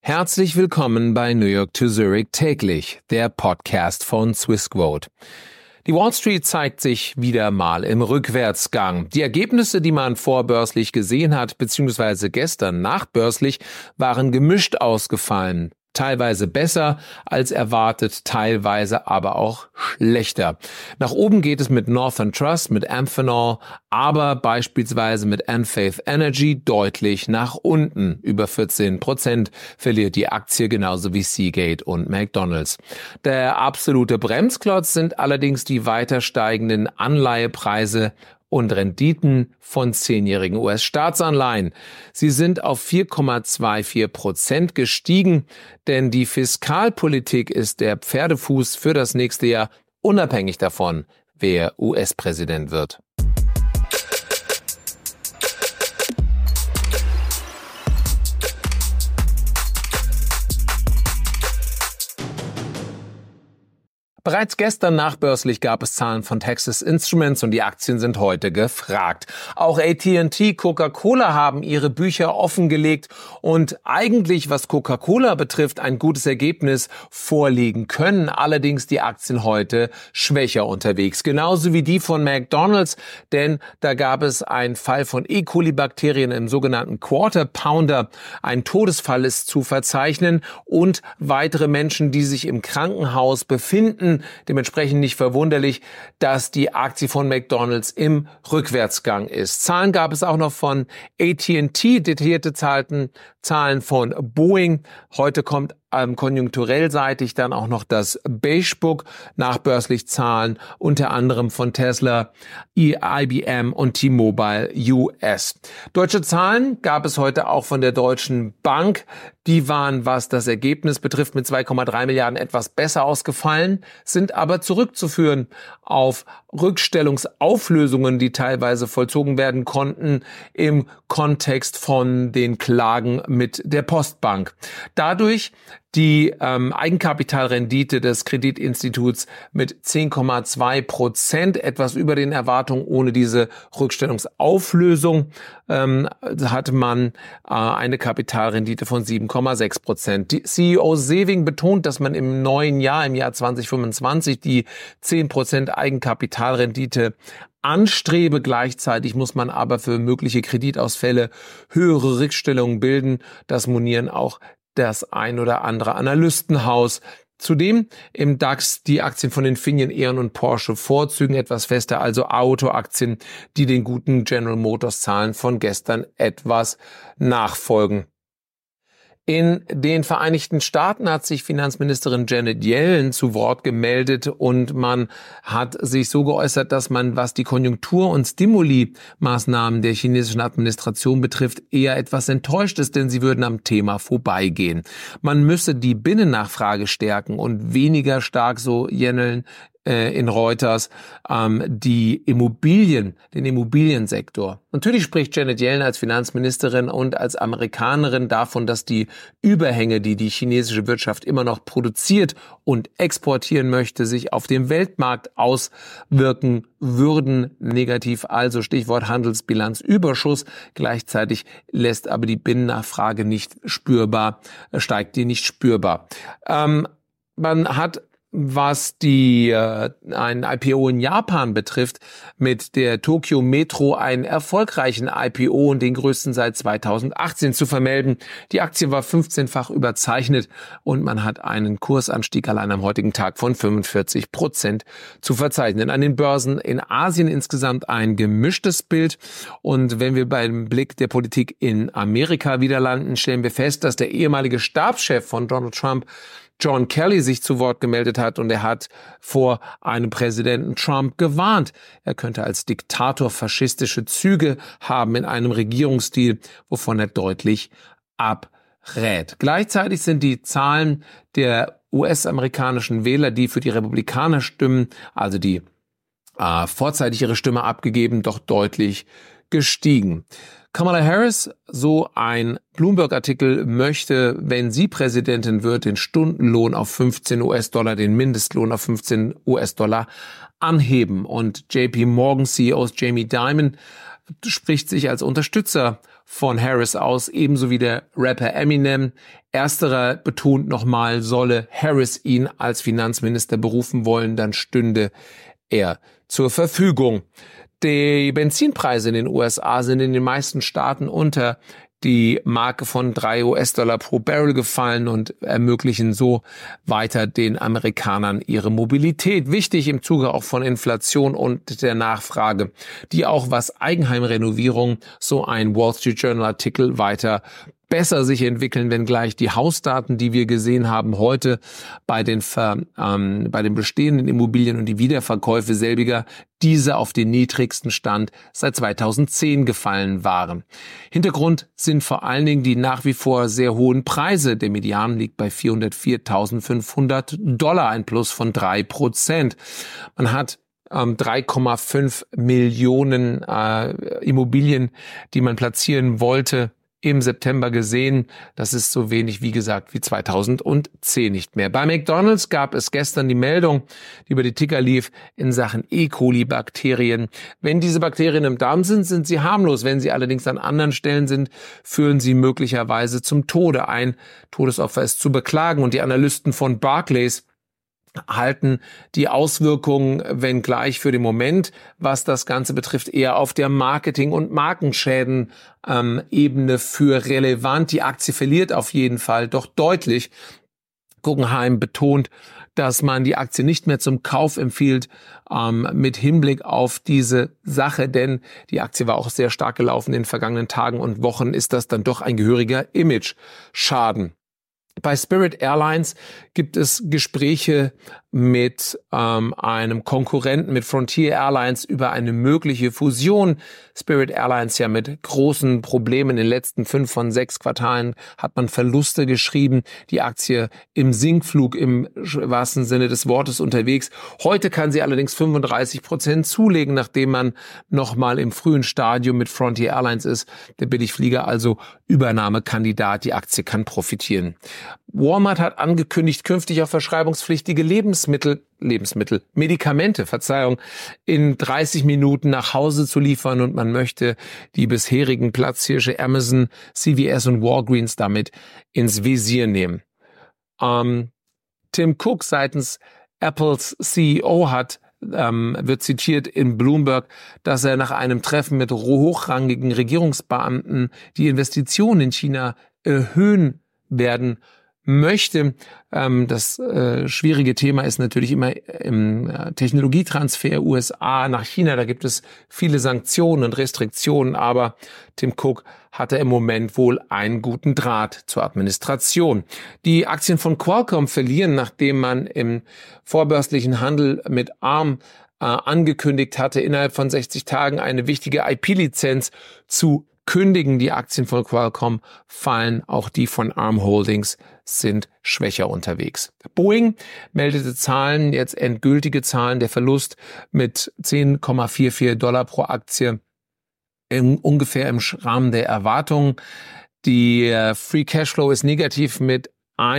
Herzlich willkommen bei New York to Zurich täglich, der Podcast von Swissquote. Die Wall Street zeigt sich wieder mal im Rückwärtsgang. Die Ergebnisse, die man vorbörslich gesehen hat, beziehungsweise gestern nachbörslich, waren gemischt ausgefallen. Teilweise besser als erwartet, teilweise aber auch schlechter. Nach oben geht es mit Northern Trust, mit Amphenol, aber beispielsweise mit Enphase Energy deutlich nach unten. Über 14% verliert die Aktie, genauso wie Seagate und McDonald's. Der absolute Bremsklotz sind allerdings die weiter steigenden Anleihepreise und Renditen von 10-jährigen US-Staatsanleihen. Sie sind auf 4,24% gestiegen, denn die Fiskalpolitik ist der Pferdefuß für das nächste Jahr, unabhängig davon, wer US-Präsident wird. Bereits gestern nachbörslich gab es Zahlen von Texas Instruments und die Aktien sind heute gefragt. Auch AT&T, Coca-Cola haben ihre Bücher offengelegt und eigentlich, was Coca-Cola betrifft, ein gutes Ergebnis vorlegen können. Allerdings die Aktien heute schwächer unterwegs. Genauso wie die von McDonald's, denn da gab es einen Fall von E. coli-Bakterien im sogenannten Quarter Pounder. Ein Todesfall ist zu verzeichnen und weitere Menschen, die sich im Krankenhaus befinden. Dementsprechend nicht verwunderlich, dass die Aktie von McDonald's im Rückwärtsgang ist. Zahlen gab es auch noch von AT&T, detaillierte Zahlen von Boeing. Heute kommt konjunkturell seitig dann auch noch das Beige Book, nachbörslich Zahlen unter anderem von Tesla, IBM und T-Mobile US. Deutsche Zahlen gab es heute auch von der Deutschen Bank. Die waren, was das Ergebnis betrifft, mit 2,3 Milliarden etwas besser ausgefallen, sind aber zurückzuführen auf Rückstellungsauflösungen, die teilweise vollzogen werden konnten im Kontext von den Klagen mit der Postbank. Dadurch die Eigenkapitalrendite des Kreditinstituts mit 10,2%, etwas über den Erwartungen. Ohne diese Rückstellungsauflösung hatte man eine Kapitalrendite von 7,6%. Die CEO Sewing betont, dass man im neuen Jahr, im Jahr 2025, die 10% Eigenkapitalrendite anstrebe. Gleichzeitig muss man aber für mögliche Kreditausfälle höhere Rückstellungen bilden. Das monieren auch das ein oder andere Analystenhaus. Zudem im DAX die Aktien von Infineon, E.ON und Porsche vorzügen etwas fester, also Autoaktien, die den guten General Motors Zahlen von gestern etwas nachfolgen. In den Vereinigten Staaten hat sich Finanzministerin Janet Yellen zu Wort gemeldet und man hat sich so geäußert, dass man, was die Konjunktur- und Stimuli-Maßnahmen der chinesischen Administration betrifft, eher etwas enttäuscht ist, denn sie würden am Thema vorbeigehen. Man müsse die Binnennachfrage stärken und weniger stark, so Yellen in Reuters, den Immobiliensektor. Natürlich spricht Janet Yellen als Finanzministerin und als Amerikanerin davon, dass die Überhänge, die die chinesische Wirtschaft immer noch produziert und exportieren möchte, sich auf dem Weltmarkt auswirken würden, negativ, also Stichwort Handelsbilanzüberschuss. Gleichzeitig lässt aber die Binnennachfrage nicht spürbar, steigt die nicht spürbar. Man hat, was ein IPO in Japan betrifft, mit der Tokyo Metro einen erfolgreichen IPO und den größten seit 2018 zu vermelden. Die Aktie war 15-fach überzeichnet und man hat einen Kursanstieg allein am heutigen Tag von 45% zu verzeichnen. An den Börsen in Asien insgesamt ein gemischtes Bild. Und wenn wir beim Blick der Politik in Amerika wieder landen, stellen wir fest, dass der ehemalige Stabschef von Donald Trump, John Kelly, sich zu Wort gemeldet hat und er hat vor einem Präsidenten Trump gewarnt. Er könnte als Diktator faschistische Züge haben in einem Regierungsstil, wovon er deutlich abrät. Gleichzeitig sind die Zahlen der US-amerikanischen Wähler, die für die Republikaner stimmen, also die vorzeitig ihre Stimme abgegeben, doch deutlich gestiegen. Kamala Harris, so ein Bloomberg-Artikel, möchte, wenn sie Präsidentin wird, den Stundenlohn auf 15 US-Dollar, den Mindestlohn auf 15 US-Dollar anheben. Und JP Morgan CEOs Jamie Dimon spricht sich als Unterstützer von Harris aus, ebenso wie der Rapper Eminem. Ersterer betont nochmal, solle Harris ihn als Finanzminister berufen wollen, dann stünde er zur Verfügung. Die Benzinpreise in den USA sind in den meisten Staaten unter die Marke von $3 pro Barrel gefallen und ermöglichen so weiter den Amerikanern ihre Mobilität. Wichtig im Zuge auch von Inflation und der Nachfrage, die auch was Eigenheimrenovierung, so ein Wall Street Journal Artikel, weiter besser sich entwickeln, wenngleich die Hausdaten, die wir gesehen haben heute bei den bestehenden Immobilien und die Wiederverkäufe selbiger, diese auf den niedrigsten Stand seit 2010 gefallen waren. Hintergrund sind vor allen Dingen die nach wie vor sehr hohen Preise. Der Median liegt bei $404.500, ein Plus von 3%. Man hat 3,5 Millionen Immobilien, die man platzieren wollte, im September gesehen. Das ist so wenig, wie gesagt, wie 2010 nicht mehr. Bei McDonald's gab es gestern die Meldung, die über die Ticker lief, in Sachen E. coli-Bakterien. Wenn diese Bakterien im Darm sind, sind sie harmlos. Wenn sie allerdings an anderen Stellen sind, führen sie möglicherweise zum Tode. Ein Todesopfer ist zu beklagen. Und die Analysten von Barclays halten die Auswirkungen, wenngleich für den Moment, was das Ganze betrifft, eher auf der Marketing- und Markenschäden-Ebene für relevant. Die Aktie verliert auf jeden Fall doch deutlich. Guggenheim betont, dass man die Aktie nicht mehr zum Kauf empfiehlt mit Hinblick auf diese Sache, denn die Aktie war auch sehr stark gelaufen in den vergangenen Tagen und Wochen, ist das dann doch ein gehöriger Image-Schaden. Bei Spirit Airlines gibt es Gespräche mit einem Konkurrenten, mit Frontier Airlines, über eine mögliche Fusion. Spirit Airlines ja mit großen Problemen. In den letzten 5 von 6 Quartalen hat man Verluste geschrieben. Die Aktie im Sinkflug im wahrsten Sinne des Wortes unterwegs. Heute kann sie allerdings 35% zulegen, nachdem man nochmal im frühen Stadium mit Frontier Airlines ist. Der Billigflieger also Übernahmekandidat. Die Aktie kann profitieren. Walmart hat angekündigt, künftig auf verschreibungspflichtige Medikamente, in 30 Minuten nach Hause zu liefern, und man möchte die bisherigen Platzhirsche Amazon, CVS und Walgreens damit ins Visier nehmen. Tim Cook seitens Apples CEO wird zitiert in Bloomberg, dass er nach einem Treffen mit hochrangigen Regierungsbeamten die Investitionen in China erhöhen werden möchte. Das schwierige Thema ist natürlich immer im Technologietransfer USA nach China. Da gibt es viele Sanktionen und Restriktionen, aber Tim Cook hatte im Moment wohl einen guten Draht zur Administration. Die Aktien von Qualcomm verlieren, nachdem man im vorbörslichen Handel mit ARM angekündigt hatte, innerhalb von 60 Tagen eine wichtige IP-Lizenz zu kündigen. Die Aktien von Qualcomm fallen, auch die von ARM Holdings sind schwächer unterwegs. Boeing meldete Zahlen, jetzt endgültige Zahlen, der Verlust mit $10,44 pro Aktie ungefähr im Rahmen der Erwartungen. Die Free Cashflow ist negativ mit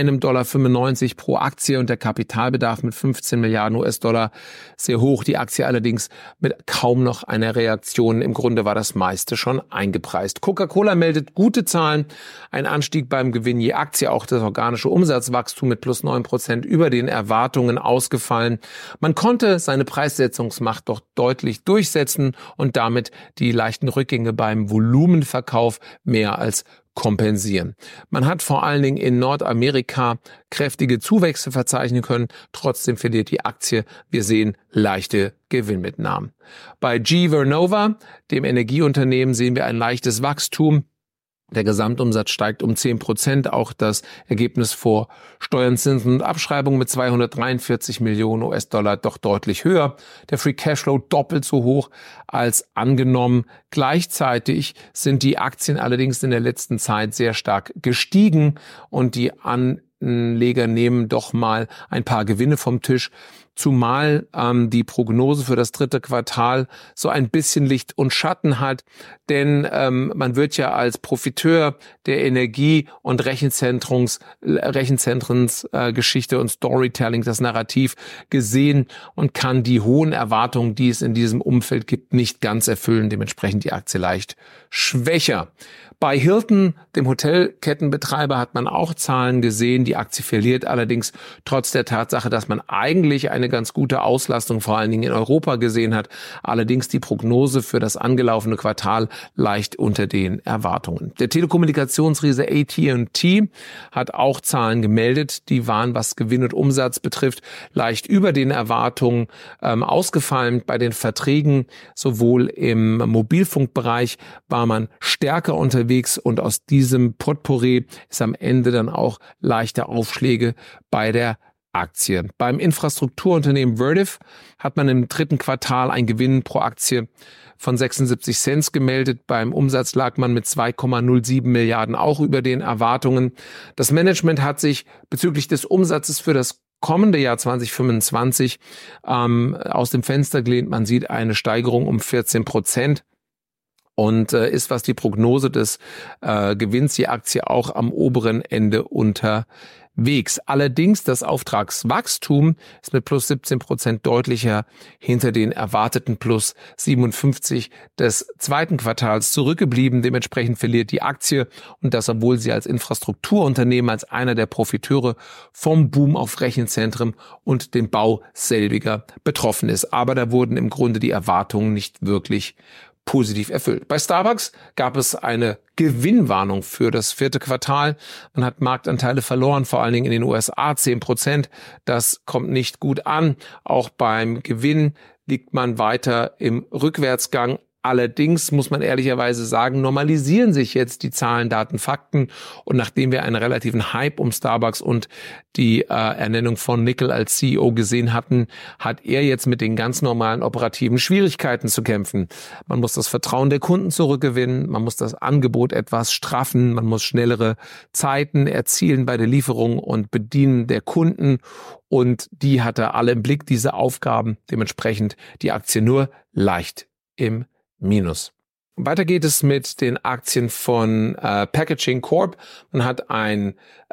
$1,95 pro Aktie und der Kapitalbedarf mit 15 Milliarden US-Dollar sehr hoch. Die Aktie allerdings mit kaum noch einer Reaktion. Im Grunde war das meiste schon eingepreist. Coca-Cola meldet gute Zahlen, ein Anstieg beim Gewinn je Aktie, auch das organische Umsatzwachstum mit plus 9% über den Erwartungen ausgefallen. Man konnte seine Preissetzungsmacht doch deutlich durchsetzen und damit die leichten Rückgänge beim Volumenverkauf mehr als kompensieren. Man hat vor allen Dingen in Nordamerika kräftige Zuwächse verzeichnen können. Trotzdem verliert die Aktie. Wir sehen leichte Gewinnmitnahmen. Bei GE Vernova, dem Energieunternehmen, sehen wir ein leichtes Wachstum. Der Gesamtumsatz steigt um 10%, auch das Ergebnis vor Steuern, Zinsen und Abschreibungen mit 243 Millionen US-Dollar doch deutlich höher. Der Free Cashflow doppelt so hoch als angenommen. Gleichzeitig sind die Aktien allerdings in der letzten Zeit sehr stark gestiegen und die Anleger nehmen doch mal ein paar Gewinne vom Tisch. zumal die Prognose für das dritte Quartal so ein bisschen Licht und Schatten hat, denn man wird ja als Profiteur der Energie- und Rechenzentrumsgeschichte und Storytelling, das Narrativ gesehen und kann die hohen Erwartungen, die es in diesem Umfeld gibt, nicht ganz erfüllen. Dementsprechend die Aktie leicht schwächer. Bei Hilton, dem Hotelkettenbetreiber, hat man auch Zahlen gesehen. Die Aktie verliert allerdings trotz der Tatsache, dass man eigentlich eine ganz gute Auslastung vor allen Dingen in Europa gesehen hat. Allerdings die Prognose für das angelaufene Quartal leicht unter den Erwartungen. Der Telekommunikationsriese AT&T hat auch Zahlen gemeldet. Die waren, was Gewinn und Umsatz betrifft, leicht über den Erwartungen ausgefallen. Bei den Verträgen sowohl im Mobilfunkbereich war man stärker unterwegs und aus diesem Potpourri ist am Ende dann auch leichte Aufschläge bei der Aktie. Beim Infrastrukturunternehmen Vertiv hat man im dritten Quartal einen Gewinn pro Aktie von 76 Cent gemeldet. Beim Umsatz lag man mit 2,07 Milliarden auch über den Erwartungen. Das Management hat sich bezüglich des Umsatzes für das kommende Jahr 2025 aus dem Fenster gelehnt. Man sieht eine Steigerung um 14%. Und ist, was die Prognose des Gewinns, die Aktie auch am oberen Ende unterwegs. Allerdings das Auftragswachstum ist mit plus 17% deutlicher hinter den erwarteten plus 57 des zweiten Quartals zurückgeblieben. Dementsprechend verliert die Aktie, und das, obwohl sie als Infrastrukturunternehmen, als einer der Profiteure vom Boom auf Rechenzentren und dem Bau selbiger betroffen ist. Aber da wurden im Grunde die Erwartungen nicht wirklich positiv erfüllt. Bei Starbucks gab es eine Gewinnwarnung für das vierte Quartal. Man hat Marktanteile verloren, vor allen Dingen in den USA 10%. Das kommt nicht gut an. Auch beim Gewinn liegt man weiter im Rückwärtsgang. Allerdings muss man ehrlicherweise sagen, normalisieren sich jetzt die Zahlen, Daten, Fakten. Und nachdem wir einen relativen Hype um Starbucks und die Ernennung von Nickel als CEO gesehen hatten, hat er jetzt mit den ganz normalen operativen Schwierigkeiten zu kämpfen. Man muss das Vertrauen der Kunden zurückgewinnen, man muss das Angebot etwas straffen, man muss schnellere Zeiten erzielen bei der Lieferung und Bedienen der Kunden. Und die hat er alle im Blick, diese Aufgaben. Dementsprechend die Aktie nur leicht im Minus. Weiter geht es mit den Aktien von Packaging Corp. Man hat ein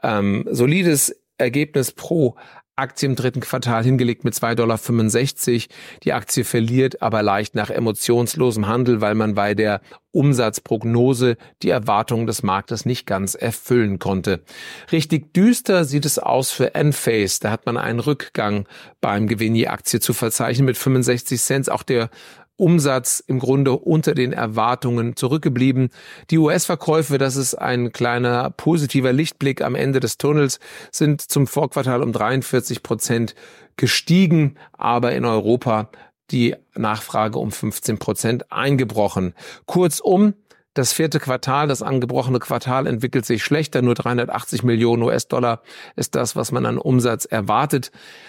solides Ergebnis pro Aktie im dritten Quartal hingelegt mit $2,65. Die Aktie verliert aber leicht nach emotionslosem Handel, weil man bei der Umsatzprognose die Erwartungen des Marktes nicht ganz erfüllen konnte. Richtig düster sieht es aus für Enphase. Da hat man einen Rückgang beim Gewinn je Aktie zu verzeichnen mit 65 Cent. Auch der Umsatz im Grunde unter den Erwartungen zurückgeblieben. Die US-Verkäufe, das ist ein kleiner positiver Lichtblick am Ende des Tunnels, sind zum Vorquartal um 43% gestiegen, aber in Europa die Nachfrage um 15% eingebrochen. Kurzum, das vierte Quartal, das angebrochene Quartal, entwickelt sich schlechter. Nur 380 Millionen US-Dollar ist das, was man an Umsatz erwartet.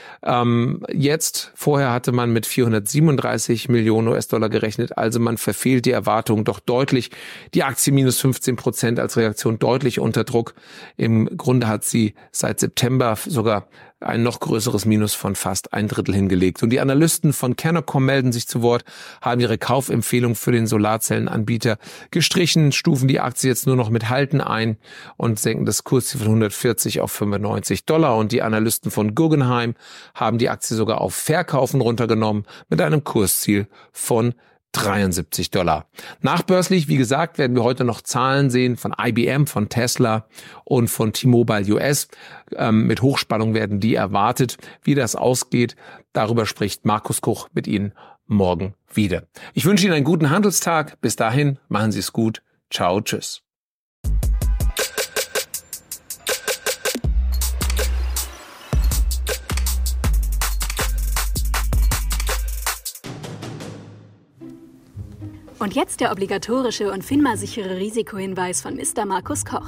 Vorher hatte man mit 437 Millionen US-Dollar gerechnet, also man verfehlt die Erwartungen doch deutlich. Die Aktie minus 15% als Reaktion deutlich unter Druck. Im Grunde hat sie seit September sogar ein noch größeres Minus von fast 1/3 hingelegt. Und die Analysten von Canacom melden sich zu Wort, haben ihre Kaufempfehlung für den Solarzellenanbieter gestrichen, stufen die Aktie jetzt nur noch mit Halten ein und senken das Kursziel von 140 auf $95. Und die Analysten von Guggenheim haben die Aktie sogar auf Verkaufen runtergenommen mit einem Kursziel von $73. Nachbörslich, wie gesagt, werden wir heute noch Zahlen sehen von IBM, von Tesla und von T-Mobile US. Mit Hochspannung werden die erwartet. Wie das ausgeht, darüber spricht Markus Kuch mit Ihnen morgen wieder. Ich wünsche Ihnen einen guten Handelstag. Bis dahin, machen Sie es gut. Ciao, tschüss. Und jetzt der obligatorische und FINMA-sichere Risikohinweis von Mr. Markus Koch.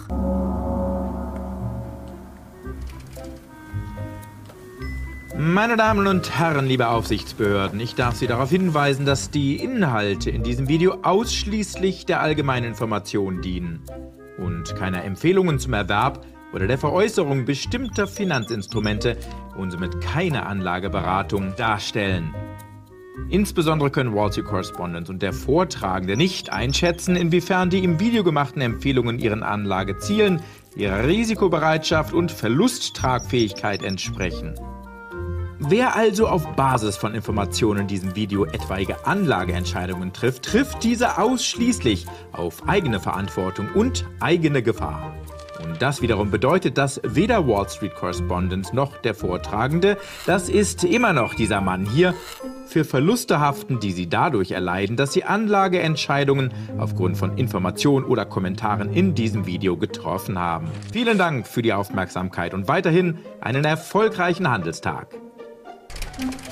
Meine Damen und Herren, liebe Aufsichtsbehörden, ich darf Sie darauf hinweisen, dass die Inhalte in diesem Video ausschließlich der allgemeinen Information dienen und keiner Empfehlungen zum Erwerb oder der Veräußerung bestimmter Finanzinstrumente und somit keine Anlageberatung darstellen. Insbesondere können Wall Street Correspondent und der Vortragende nicht einschätzen, inwiefern die im Video gemachten Empfehlungen ihren Anlagezielen, ihrer Risikobereitschaft und Verlusttragfähigkeit entsprechen. Wer also auf Basis von Informationen in diesem Video etwaige Anlageentscheidungen trifft, trifft diese ausschließlich auf eigene Verantwortung und eigene Gefahr. Und das wiederum bedeutet, dass weder Wall Street Correspondent noch der Vortragende, das ist immer noch dieser Mann hier, für Verluste haften, die sie dadurch erleiden, dass sie Anlageentscheidungen aufgrund von Informationen oder Kommentaren in diesem Video getroffen haben. Vielen Dank für die Aufmerksamkeit und weiterhin einen erfolgreichen Handelstag.